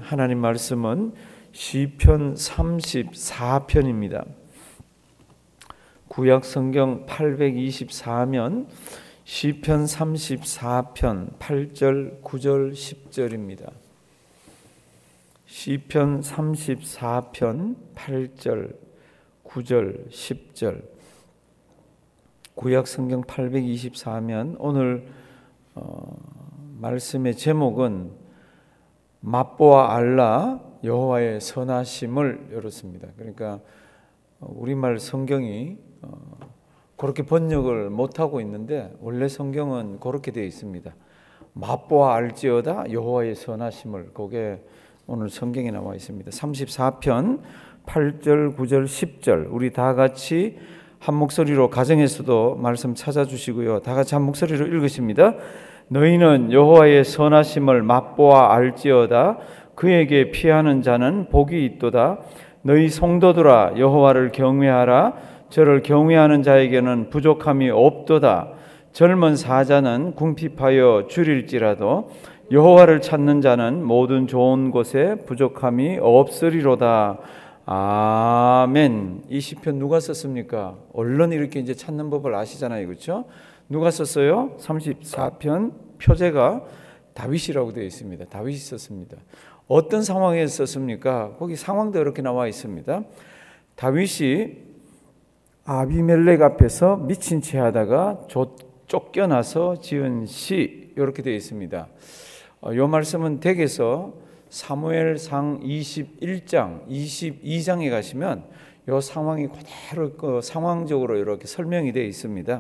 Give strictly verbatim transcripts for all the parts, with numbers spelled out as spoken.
하나님 말씀은 시편 삼십사 편입니다. 구약 성경 팔백이십사 면 시편 삼십사 편 팔 절, 구 절, 십 절입니다. 시편 삼십사 편 팔 절, 구 절, 십 절. 구약 성경 팔백이십사 면 오늘 어, 말씀의 제목은 맛보아 알라 여호와의 선하심을 이렇습니다. 그러니까 우리말 성경이 어, 그렇게 번역을 못하고 있는데 원래 성경은 그렇게 되어 있습니다. 맛보아 알지어다 여호와의 선하심을. 그게 오늘 성경에 나와 있습니다. 삼십사 편 팔 절, 구 절, 십 절. 우리 다 같이 한 목소리로 가정에서도 말씀 찾아주시고요. 다 같이 한 목소리로 읽으십니다. 너희는 여호와의 선하심을 맛보아 알지어다. 그에게 피하는 자는 복이 있도다. 너희 성도들아 여호와를 경외하라. 저를 경외하는 자에게는 부족함이 없도다. 젊은 사자는 궁핍하여 줄일지라도 여호와를 찾는 자는 모든 좋은 곳에 부족함이 없으리로다. 아멘. 이 시편 누가 썼습니까? 얼른 이렇게 이제 찾는 법을 아시잖아요, 그렇죠? 누가 썼어요? 삼십사 편 표제가 다윗이라고 되어 있습니다. 다윗이 썼습니다. 어떤 상황에서 썼습니까? 거기 상황도 이렇게 나와 있습니다. 다윗이 아비멜렉 앞에서 미친 채 하다가 쫓겨나서 지은 시, 이렇게 되어 있습니다. 이 말씀은 댁에서 사무엘상 이십일 장, 이십이 장에 가시면 이 상황이 그대로 그 상황적으로 이렇게 설명이 되어 있습니다.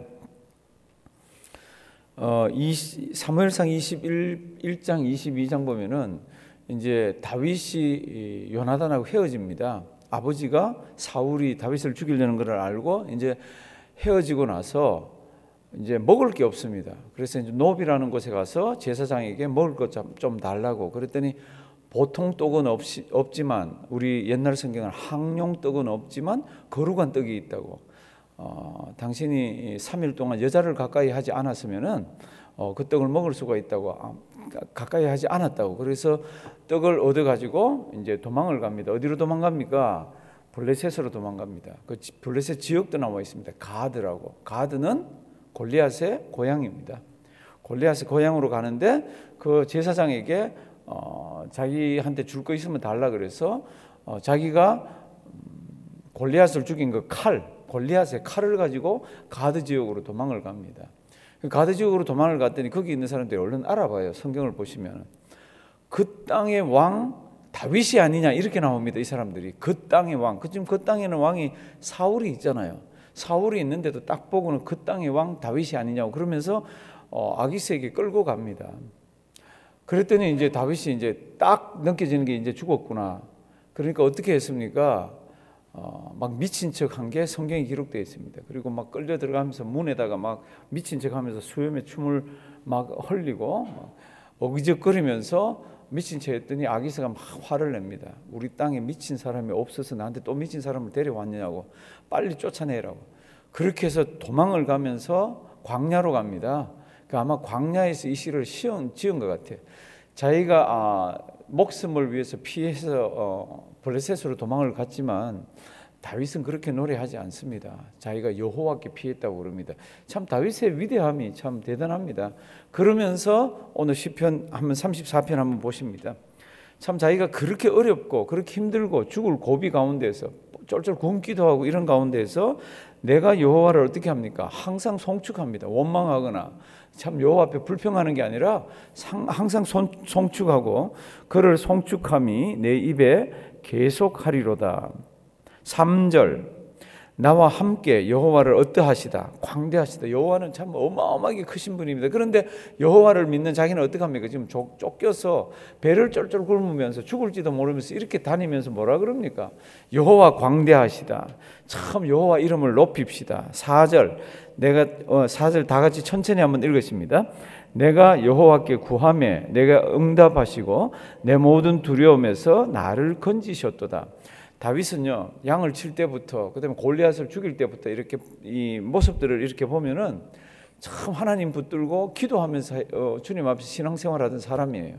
어, 이 사무엘상 이십일 장, 이십이 장 보면은 이제 다윗이 요나단하고 헤어집니다. 아버지가 사울이 다윗을 죽이려는 것을 알고 이제 헤어지고 나서 이제 먹을 게 없습니다. 그래서 이제 노비라는 곳에 가서 제사장에게 먹을 것 좀 달라고 그랬더니 보통 떡은 없이, 없지만 우리 옛날 성경은 항용 떡은 없지만 거룩한 떡이 있다고. 어, 당신이 삼 일 동안 여자를 가까이 하지 않았으면은 어, 그 떡을 먹을 수가 있다고. 아, 가까이 하지 않았다고. 그래서 떡을 얻어 가지고 이제 도망을 갑니다. 어디로 도망갑니까? 블레셋으로 도망갑니다. 그 블레셋 지역도 나와 있습니다. 가드라고. 가드는 골리앗의 고향입니다. 골리앗의 고향으로 가는데 그 제사장에게 어, 자기한테 줄 거 있으면 달라 그래서 어, 자기가 골리앗을 죽인 그 칼, 골리앗의 칼을 가지고 가드 지역으로 도망을 갑니다. 가드 지역으로 도망을 갔더니 거기 있는 사람들이 얼른 알아봐요. 성경을 보시면 그 땅의 왕 다윗이 아니냐 이렇게 나옵니다. 이 사람들이 그 땅의 왕. 그 지금 그 땅에는 왕이 사울이 있잖아요. 사울이 있는데도 딱 보고는 그 땅의 왕 다윗이 아니냐고 그러면서 어, 아기스에게 끌고 갑니다. 그랬더니 이제 다윗이 이제 딱 느껴지는 게 이제 죽었구나. 그러니까 어떻게 했습니까? 어, 막 미친 척 한 게 성경에 기록되어 있습니다. 그리고 막 끌려 들어가면서 문에다가 막 미친 척 하면서 수염에 춤을 막 흘리고 어기적거리면서 미친 척 했더니 아기스가 막 화를 냅니다. 우리 땅에 미친 사람이 없어서 나한테 또 미친 사람을 데려왔느냐고 빨리 쫓아내라고. 그렇게 해서 도망을 가면서 광야로 갑니다. 그 아마 광야에서 이 시를 시은, 지은 것 같아요. 자기가 아, 목숨을 위해서 피해서 어, 블레셋으로 도망을 갔지만 다윗은 그렇게 노래하지 않습니다. 자기가 여호와께 피했다고 그럽니다. 참 다윗의 위대함이 참 대단합니다. 그러면서 오늘 시편 한번 삼십사 편 한번 보십니다. 참 자기가 그렇게 어렵고 그렇게 힘들고 죽을 고비 가운데서 쫄쫄 굶기도 하고 이런 가운데서 내가 여호와를 어떻게 합니까? 항상 송축합니다. 원망하거나 참 여호와 앞에 불평하는 게 아니라 항상 송축하고 그를 송축함이 내 입에 계속하리로다. 삼 절 나와 함께 여호와를 어떠하시다 광대하시다. 여호와는 참 어마어마하게 크신 분입니다. 그런데 여호와를 믿는 자기는 어떻게 합니까? 지금 쫓겨서 배를 쫄쫄 굶으면서 죽을지도 모르면서 이렇게 다니면서 뭐라 그럽니까? 여호와 광대하시다. 참 여호와 이름을 높입시다. 사 절 내가 어, 사 절 다 같이 천천히 한번 읽으십니다. 내가 여호와께 구하매 내가 응답하시고 내 모든 두려움에서 나를 건지셨도다. 다윗은요 양을 칠 때부터 그다음에 골리앗을 죽일 때부터 이렇게 이 모습들을 이렇게 보면은 참 하나님 붙들고 기도하면서 어, 주님 앞에서 신앙생활하던 사람이에요.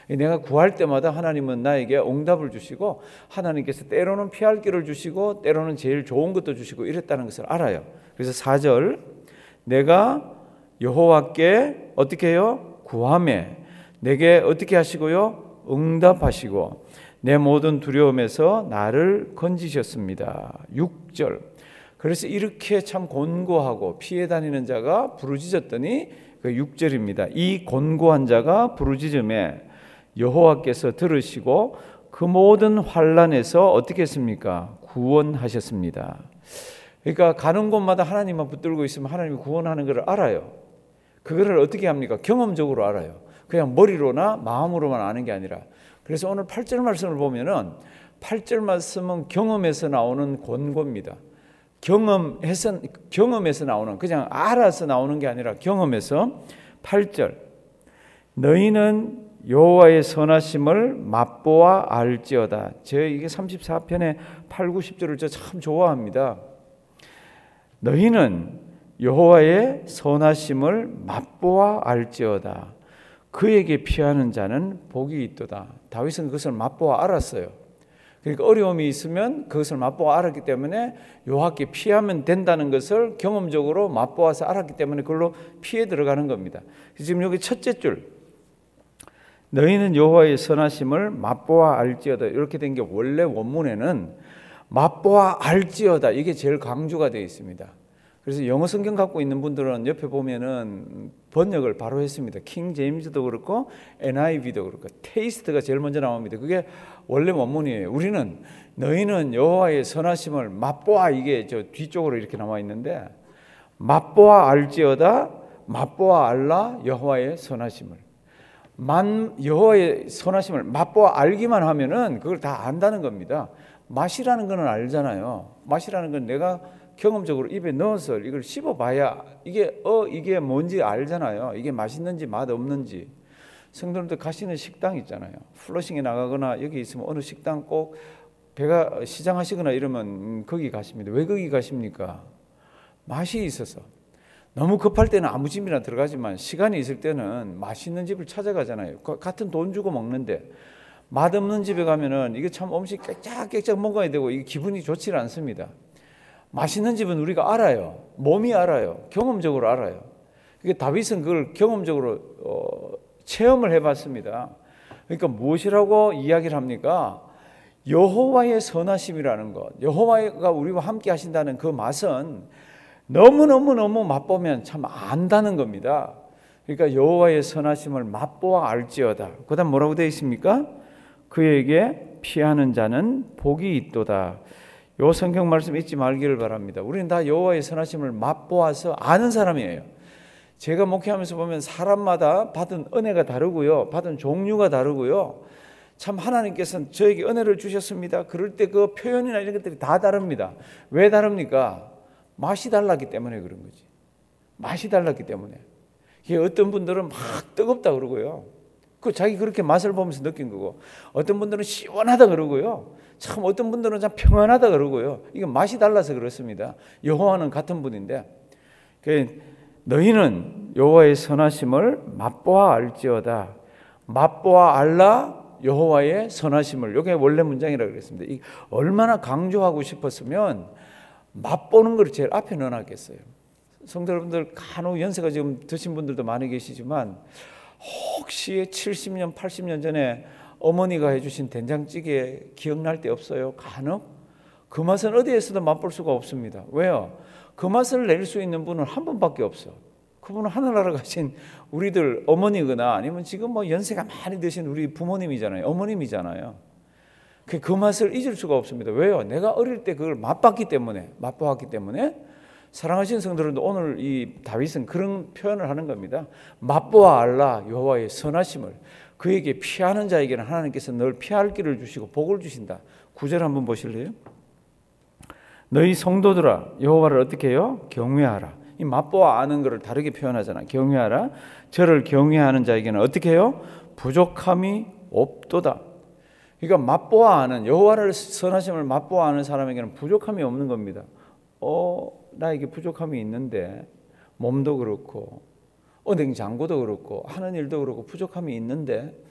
내가 구할 때마다 하나님은 나에게 응답을 주시고 하나님께서 때로는 피할 길을 주시고 때로는 제일 좋은 것도 주시고 이랬다는 것을 알아요. 그래서 사 절 내가 여호와께 어떻게 해요? 구하매 내게 어떻게 하시고요? 응답하시고 내 모든 두려움에서 나를 건지셨습니다. 육 절 그래서 이렇게 참 곤고하고 피해 다니는 자가 부르짖었더니 그 육 절입니다. 이 곤고한 자가 부르짖음에 여호와께서 들으시고 그 모든 환난에서 어떻게 했습니까? 구원하셨습니다. 그러니까 가는 곳마다 하나님만 붙들고 있으면 하나님이 구원하는 것을 알아요. 그거를 어떻게 합니까? 경험적으로 알아요. 그냥 머리로나 마음으로만 아는 게 아니라. 그래서 오늘 팔 절 말씀을 보면은 팔 절 말씀은 경험에서 나오는 권고입니다. 경험해서 경험에서 나오는 그냥 알아서 나오는 게 아니라 경험에서 팔 절 너희는 여호와의 선하심을 맛보아 알지어다. 제 이게 삼십사 편의 팔, 구, 십 절을 저 참 좋아합니다. 너희는 여호와의 선하심을 맛보아 알지어다. 그에게 피하는 자는 복이 있도다. 다윗은 그것을 맛보아 알았어요. 그러니까 어려움이 있으면 그것을 맛보아 알았기 때문에 여호와께 피하면 된다는 것을 경험적으로 맛보아서 알았기 때문에 그걸로 피해 들어가는 겁니다. 지금 여기 첫째 줄 너희는 여호와의 선하심을 맛보아 알지어다 이렇게 된 게 원래 원문에는 맛보아 알지어다 이게 제일 강조가 되어 있습니다. 그래서 영어 성경 갖고 있는 분들은 옆에 보면은 번역을 바로 했습니다. 킹 제임스도 그렇고 엔아이브이도 그렇고 테이스트가 제일 먼저 나옵니다. 그게 원래 원문이에요. 우리는 너희는 여호와의 선하심을 맛보아 이게 저 뒤쪽으로 이렇게 나와 있는데 맛보아 알지어다 맛보아 알라 여호와의 선하심을 만 여호와의 선하심을 맛보아 알기만 하면은 그걸 다 안다는 겁니다. 맛이라는 거는 알잖아요. 맛이라는 건 내가 경험적으로 입에 넣어서 이걸 씹어봐야 이게 어 이게 뭔지 알잖아요. 이게 맛있는지 맛 없는지. 성도님들 가시는 식당 있잖아요. 플러싱에 나가거나 여기 있으면 어느 식당 꼭 배가 시장하시거나 이러면 거기 가십니다. 왜 거기 가십니까? 맛이 있어서. 너무 급할 때는 아무 집이나 들어가지만 시간이 있을 때는 맛있는 집을 찾아가잖아요. 같은 돈 주고 먹는데 맛없는 집에 가면은 이게 참 음식 깨짝깨짝 먹어야 되고 이게 기분이 좋지 않습니다. 맛있는 집은 우리가 알아요. 몸이 알아요. 경험적으로 알아요. 그러니까 다윗은 그걸 경험적으로 어, 체험을 해봤습니다. 그러니까 무엇이라고 이야기를 합니까? 여호와의 선하심이라는 것, 여호와가 우리와 함께 하신다는 그 맛은 너무너무너무 맛보면 참 안다는 겁니다. 그러니까 여호와의 선하심을 맛보아 알지어다. 그 다음 뭐라고 되어 있습니까? 그에게 피하는 자는 복이 있도다. 요 성경 말씀 잊지 말기를 바랍니다. 우리는 다 여호와의 선하심을 맛보아서 아는 사람이에요. 제가 목회하면서 보면 사람마다 받은 은혜가 다르고요. 받은 종류가 다르고요. 참 하나님께서는 저에게 은혜를 주셨습니다. 그럴 때 그 표현이나 이런 것들이 다 다릅니다. 왜 다릅니까? 맛이 달랐기 때문에 그런 거지. 맛이 달랐기 때문에. 어떤 분들은 막 뜨겁다 그러고요. 그 자기 그렇게 맛을 보면서 느낀 거고, 어떤 분들은 시원하다 그러고요. 참 어떤 분들은 참 평안하다 그러고요. 이게 맛이 달라서 그렇습니다. 여호와는 같은 분인데, 너희는 여호와의 선하심을 맛보아 알지어다. 맛보아 알라 여호와의 선하심을. 이게 원래 문장이라고 그랬습니다. 이 얼마나 강조하고 싶었으면 맛보는 걸 제일 앞에 넣어놨겠어요. 성도 여러분들 간혹 연세가 지금 드신 분들도 많이 계시지만 혹시 칠십 년, 팔십 년 전에 어머니가 해주신 된장찌개 기억날 때 없어요? 간혹? 그 맛은 어디에서도 맛볼 수가 없습니다. 왜요? 그 맛을 낼 수 있는 분은 한 분밖에 없어. 그분은 하늘나라 가신 우리들 어머니거나 아니면 지금 뭐 연세가 많이 드신 우리 부모님이잖아요. 어머님이잖아요. 그, 그 맛을 잊을 수가 없습니다. 왜요? 내가 어릴 때 그걸 맛봤기 때문에, 맛보았기 때문에. 사랑하시는 성도들도 오늘 이 다윗은 그런 표현을 하는 겁니다. 맛보아 알라 여호와의 선하심을. 그에게 피하는 자에게는 하나님께서 늘 피할 길을 주시고 복을 주신다. 구 절 한번 보실래요? 너희 성도들아 여호와를 어떻게 해요? 경외하라. 이 맛보아 아는 것을 다르게 표현하잖아. 경외하라. 저를 경외하는 자에게는 어떻게 해요? 부족함이 없도다. 그러니까 맛보아 아는, 여호와를 선하심을 맛보아 아는 사람에게는 부족함이 없는 겁니다. 어, 나에게 부족함이 있는데, 몸도 그렇고 은행 잔고도 그렇고 하는 일도 그렇고 부족함이 있는데,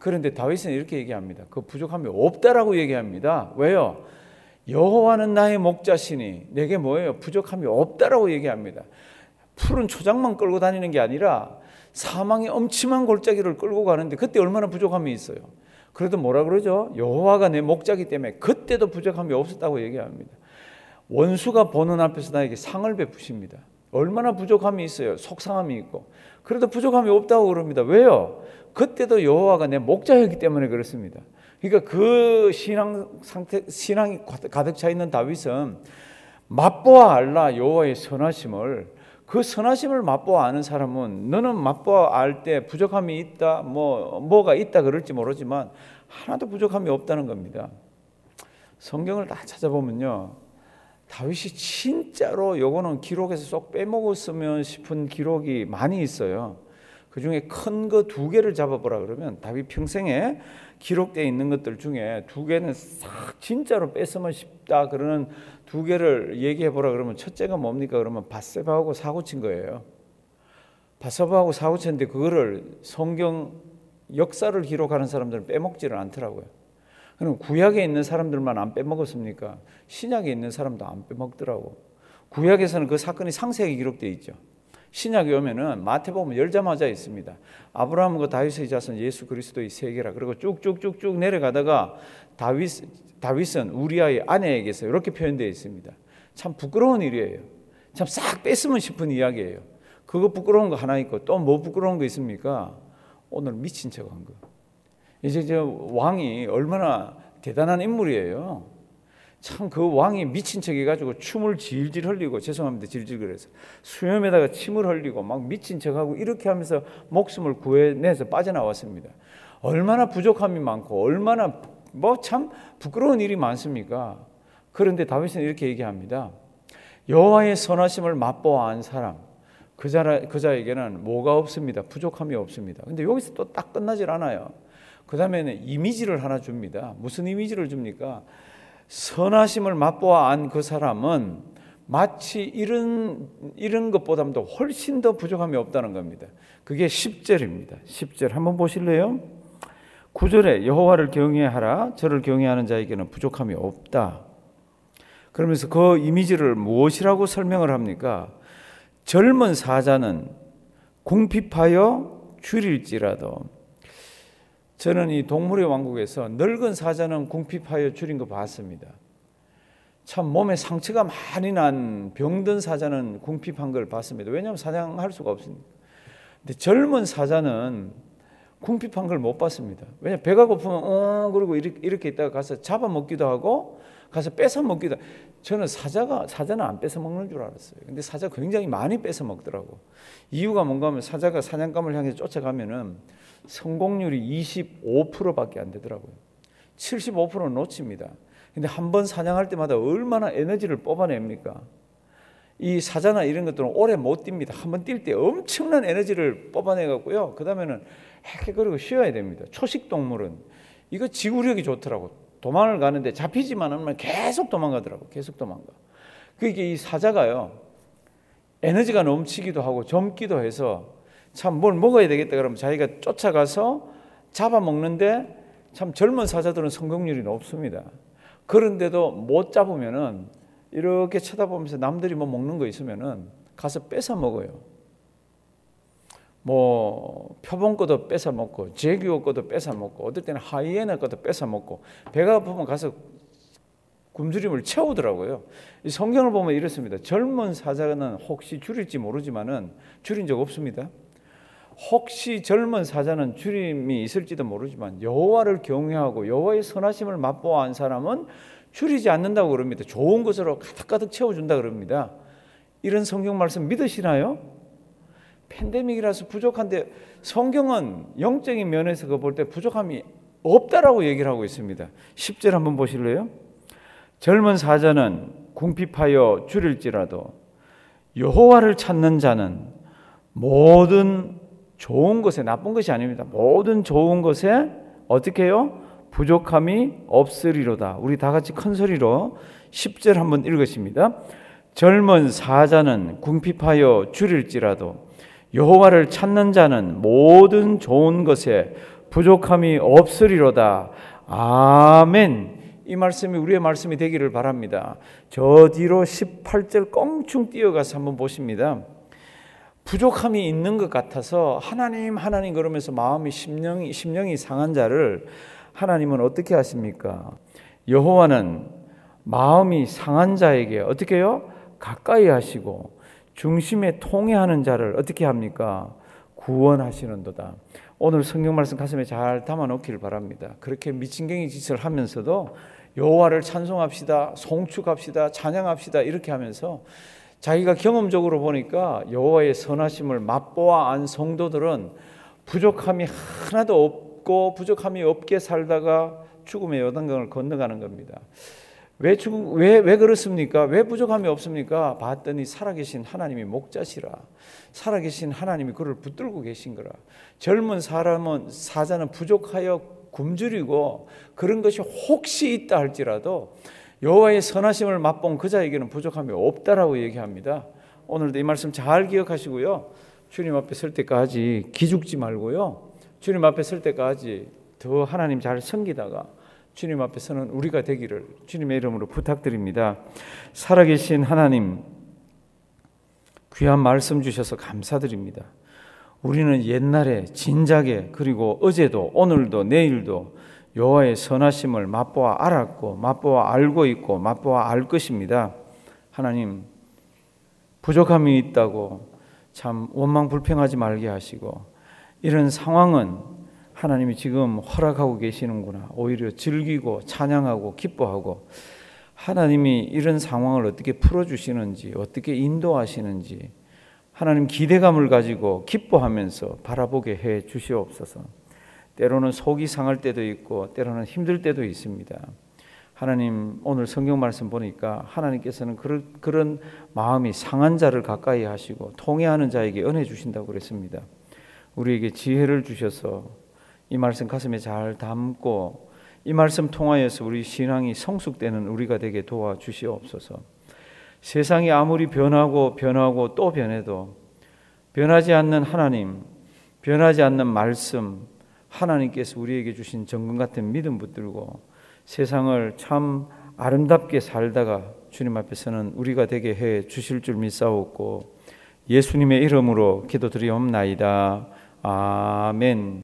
그런데 다윗은 이렇게 얘기합니다. 그 부족함이 없다라고 얘기합니다. 왜요? 여호와는 나의 목자시니 내게 뭐예요? 부족함이 없다라고 얘기합니다. 푸른 초장만 끌고 다니는 게 아니라 사망의 엄침한 골짜기를 끌고 가는데 그때 얼마나 부족함이 있어요. 그래도 뭐라 그러죠? 여호와가 내 목자기 때문에 그때도 부족함이 없었다고 얘기합니다. 원수가 보는 앞에서 나에게 상을 베푸십니다. 얼마나 부족함이 있어요. 속상함이 있고. 그래도 부족함이 없다고 그럽니다. 왜요? 그때도 여호와가 내 목자였기 때문에 그렇습니다. 그러니까 그 신앙 상태, 신앙이 가득 차 있는 다윗은 맛보아 알라 여호와의 선하심을, 그 선하심을 맛보아 아는 사람은 너는 맛보아 알 때 부족함이 있다, 뭐 뭐가 있다 그럴지 모르지만 하나도 부족함이 없다는 겁니다. 성경을 다 찾아보면요, 다윗이 진짜로 요거는 기록에서 쏙 빼먹었으면 싶은 기록이 많이 있어요. 그 중에 큰 거 두 개를 잡아보라 그러면 다윗 평생에 기록되어 있는 것들 중에 두 개는 싹 진짜로 뺐으면 싶다 그러는 두 개를 얘기해 보라 그러면 첫째가 뭡니까? 그러면 밧세바하고 사고친 거예요. 밧세바하고 사고쳤는데 그거를 성경 역사를 기록하는 사람들은 빼먹지를 않더라고요. 그럼 구약에 있는 사람들만 안 빼먹었습니까? 신약에 있는 사람도 안 빼먹더라고. 구약에서는 그 사건이 상세하게 기록되어 있죠. 신약에 오면은 마태복음 열자마자 있습니다. 아브라함과 다윗의 자손 예수 그리스도의 세계라. 그리고 쭉쭉쭉쭉 내려가다가 다윗 다윗은 우리아의 아내에게서 이렇게 표현되어 있습니다. 참 부끄러운 일이에요. 참 싹 뺐으면 싶은 이야기예요. 그거 부끄러운 거 하나 있고 또 뭐 부끄러운 거 있습니까? 오늘 미친 척한 거. 이제 저 왕이 얼마나 대단한 인물이에요. 참 그 왕이 미친 척 해가지고 춤을 질질 흘리고, 죄송합니다 질질 그래서 수염에다가 침을 흘리고 막 미친 척하고 이렇게 하면서 목숨을 구해내서 빠져나왔습니다. 얼마나 부족함이 많고 얼마나 뭐 참 부끄러운 일이 많습니까? 그런데 다윗은 이렇게 얘기합니다. 여호와의 선하심을 맛보아 안 사람, 그, 자, 그 자에게는 뭐가 없습니다. 부족함이 없습니다. 근데 여기서 또 딱 끝나질 않아요. 그 다음에는 이미지를 하나 줍니다. 무슨 이미지를 줍니까? 선하심을 맛보아 안 그 사람은 마치 이런, 이런 것보다도 훨씬 더 부족함이 없다는 겁니다. 그게 십 절입니다. 십 절 한번 보실래요? 구 절에 여호와를 경외하라. 저를 경외하는 자에게는 부족함이 없다. 그러면서 그 이미지를 무엇이라고 설명을 합니까? 젊은 사자는 궁핍하여 줄일지라도. 저는 이 동물의 왕국에서 늙은 사자는 궁핍하여 줄인 거 봤습니다. 참 몸에 상처가 많이 난 병든 사자는 궁핍한 걸 봤습니다. 왜냐하면 사냥할 수가 없으니까. 근데 젊은 사자는 궁핍한 걸 못 봤습니다. 왜냐하면 배가 고프면 어 그리고 이렇게, 이렇게 있다가 가서 잡아먹기도 하고 가서 뺏어 먹기도 하고. 저는 사자가 사자는 안 뺏어 먹는 줄 알았어요. 근데 사자가 굉장히 많이 뺏어 먹더라고. 이유가 뭔가 하면 사자가 사냥감을 향해 쫓아가면은 성공률이 이십오 퍼센트밖에 안 되더라고요. 칠십오 퍼센트는 놓칩니다. 근데 한 번 사냥할 때마다 얼마나 에너지를 뽑아냅니까? 이 사자나 이런 것들은 오래 못 뜁니다. 한 번 뛸 때 엄청난 에너지를 뽑아내갖고요. 그 다음에는 헤헤거리고 쉬어야 됩니다. 초식 동물은 이거 지구력이 좋더라고. 도망을 가는데 잡히지만 않으면 계속 도망가더라고. 계속 도망가. 그게 이 사자가요, 에너지가 넘치기도 하고 젊기도 해서 참 뭘 먹어야 되겠다 그러면 자기가 쫓아가서 잡아먹는데 참 젊은 사자들은 성공률이 높습니다. 그런데도 못 잡으면은 이렇게 쳐다보면서 남들이 뭐 먹는 거 있으면은 가서 뺏어 먹어요. 뭐 표본 것도 뺏어 먹고 제규어 것도 뺏어 먹고 어떨 때는 하이에나 것도 뺏어 먹고 배가 아프면 가서 굶주림을 채우더라고요. 이 성경을 보면 이렇습니다. 젊은 사자는 혹시 줄일지 모르지만은 줄인 적 없습니다. 혹시 젊은 사자는 줄임이 있을지도 모르지만 여호와를 경외하고 여호와의 선하심을 맛보아 한 사람은 줄이지 않는다고 그럽니다. 좋은 것으로 가득가득 채워준다 그럽니다. 이런 성경 말씀 믿으시나요? 팬데믹이라서 부족한데 성경은 영적인 면에서 볼 때 부족함이 없다라고 얘기를 하고 있습니다. 십 절 한번 보실래요? 젊은 사자는 궁핍하여 줄일지라도 여호와를 찾는 자는 모든 좋은 것에, 나쁜 것이 아닙니다. 모든 좋은 것에 어떻게 해요? 부족함이 없으리로다. 우리 다 같이 큰 소리로 십 절 한번 읽으십니다. 젊은 사자는 궁핍하여 줄일지라도 여호와를 찾는 자는 모든 좋은 것에 부족함이 없으리로다. 아멘. 이 말씀이 우리의 말씀이 되기를 바랍니다. 저 뒤로 십팔 절 껑충 뛰어가서 한번 보십니다. 부족함이 있는 것 같아서 하나님 하나님 그러면서 마음이 심령이, 심령이 상한 자를 하나님은 어떻게 하십니까? 여호와는 마음이 상한 자에게 어떻게 해요? 가까이 하시고 중심에 통해하는 자를 어떻게 합니까? 구원하시는도다. 오늘 성경 말씀 가슴에 잘 담아 놓기를 바랍니다. 그렇게 미친경이 짓을 하면서도 여호와를 찬송합시다, 송축합시다, 찬양합시다 이렇게 하면서 자기가 경험적으로 보니까 여호와의 선하심을 맛보아 안 성도들은 부족함이 하나도 없고 부족함이 없게 살다가 죽음의 요단강을 건너가는 겁니다. 왜, 죽, 왜, 왜 그렇습니까? 왜 부족함이 없습니까? 봤더니 살아계신 하나님이 목자시라. 살아계신 하나님이 그를 붙들고 계신 거라. 젊은 사람은 사자는 부족하여 굶주리고 그런 것이 혹시 있다 할지라도 여호와의 선하심을 맛본 그 자에게는 부족함이 없다라고 얘기합니다. 오늘도 이 말씀 잘 기억하시고요. 주님 앞에 설 때까지 기죽지 말고요. 주님 앞에 설 때까지 더 하나님 잘 섬기다가 주님 앞에 서는 우리가 되기를 주님의 이름으로 부탁드립니다. 살아계신 하나님, 귀한 말씀 주셔서 감사드립니다. 우리는 옛날에 진작에 그리고 어제도 오늘도 내일도 여호와의 선하심을 맛보아 알았고 맛보아 알고 있고 맛보아 알 것입니다. 하나님, 부족함이 있다고 참 원망 불평하지 말게 하시고 이런 상황은 하나님이 지금 허락하고 계시는구나. 오히려 즐기고 찬양하고 기뻐하고 하나님이 이런 상황을 어떻게 풀어주시는지 어떻게 인도하시는지 하나님 기대감을 가지고 기뻐하면서 바라보게 해 주시옵소서. 때로는 속이 상할 때도 있고 때로는 힘들 때도 있습니다. 하나님 오늘 성경 말씀 보니까 하나님께서는 그런, 그런 마음이 상한 자를 가까이 하시고 통회하는 자에게 은혜 주신다고 그랬습니다. 우리에게 지혜를 주셔서 이 말씀 가슴에 잘 담고 이 말씀 통하여서 우리 신앙이 성숙되는 우리가 되게 도와주시옵소서. 세상이 아무리 변하고 변하고 또 변해도 변하지 않는 하나님, 변하지 않는 말씀, 하나님께서 우리에게 주신 정금 같은 믿음 붙들고 세상을 참 아름답게 살다가 주님 앞에서는 우리가 되게 해 주실 줄 믿사옵고 예수님의 이름으로 기도드리옵나이다. 아멘.